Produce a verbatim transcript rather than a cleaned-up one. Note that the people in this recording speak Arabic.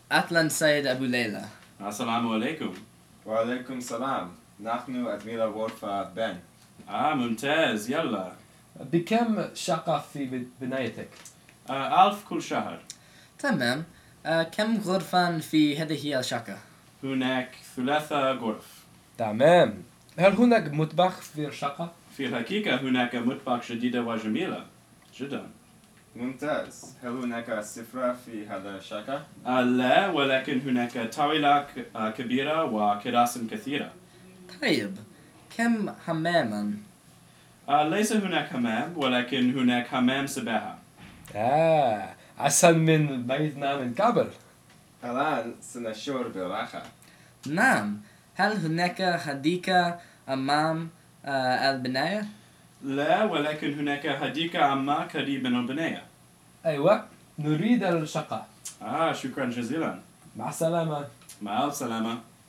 أهلا سيد أبو ليلى. السلام عليكم. وعليكم السلام. نحن أدمير غرفة بن. آه ممتاز يلا. بكم شقة في بنايتك؟ آه ألف كل شهر. تمام. آه كم غرفة في هذه الشقة؟ هناك ثلاثة غرف. تمام. هل هناك مطبخ في الشقة؟ في الحقيقة هناك مطبخ جديدة وجميلة جدا. ممتاز. هل هناك سفرة في هذا الشقة؟ آه لا، ولكن هناك طاولة آه كبيرة وكراسي كثيرة. طيب، كم حماما؟ آه ليس هناك حمام، ولكن هناك حمام سباحة. آه أحسن من بيتنا من قبل. الآن سنشعر براحة. نعم. هل هناك حديقة أمام آه البناية؟ لا، ولكن هناك حديقة عامة قريب من البناية. أيوة، نريد الشقة. آه شكرا جزيلا. مع السلامة. مع السلامة.